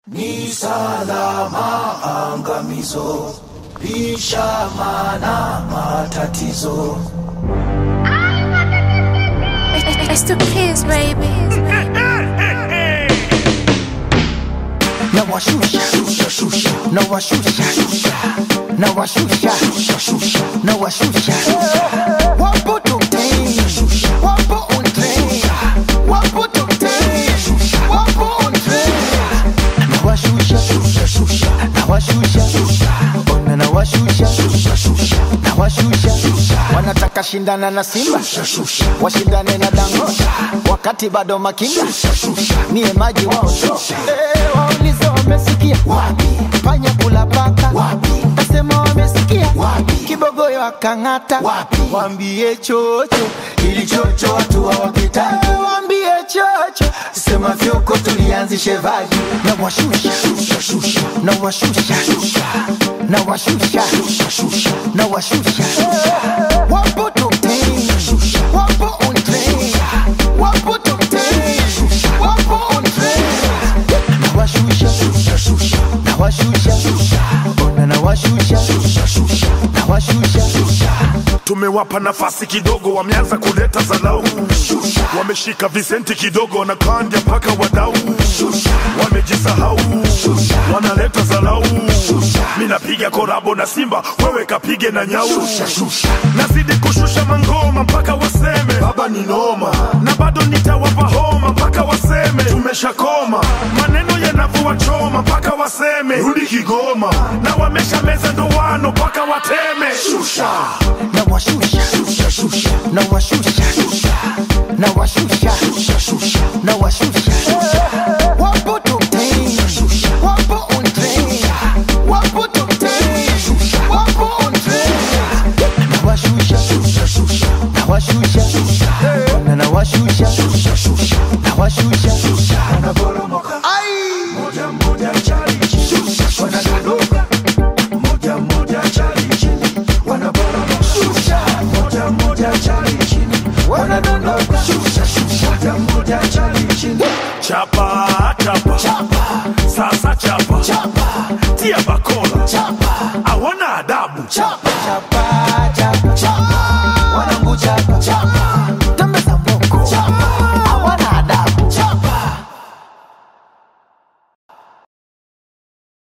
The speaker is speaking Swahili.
Ni salama angamizo, pishamana matatizo. It's the kids, baby. Now I shusha, now I shusha, now I shusha, now I shusha. Wapo tokten, wapo on train, wapo tokten, wapo on train. Now I shusha, now I shusha, ona now I shusha, now I shusha. Wanataka shindana na Simba, washindane na Dangote, wakati bado Makinda, nie maji wao. Waulize wamesikia wapi, panya kula paka wapi, nasema wamesikia wapi, kibogoyo akangata wapi, waambie chocho ili chocho watu hawakitaki, waambie chocho sema fyoko tulianzishe vaji. Na washusha, na washusha, na washusha, na washusha. Wapo tokten, wapo on train, wapo tokten, wapo on train. Na washusha, ona na washusha. Tumewapa nafasi kidogo, wameanza kuleta zalau. Wameshika Vicenti kidogo na kandia mpaka wadau. Wamejisahau, wanaleta zalau. Mina piga korabo na Simba, wewe kapige na Nyau. Nazidi kushusha mangoma mpaka waseme baba ni noma, na bado nitawapa homa mpaka waseme tumeshakoma. Maneno yanavua choma mpaka waseme rudi Kigoma, na wamesha meza ndoano mpaka wateme. Shusha na washusha, na washusha, na washusha, na washusha. Wapo tokten, wapo on train, wapo tokten, wapo on train. Na washusha, na washusha, ona na washusha, na washusha. Wanaboromoka moja moja chali chini, wanadondoka moja moja chali chini, wanaboromoka moja moja chali chini, wanadondoka moja moja chali chini. chapa, sasa chapa, tia bakola, Chapa, awana adabu. chapa.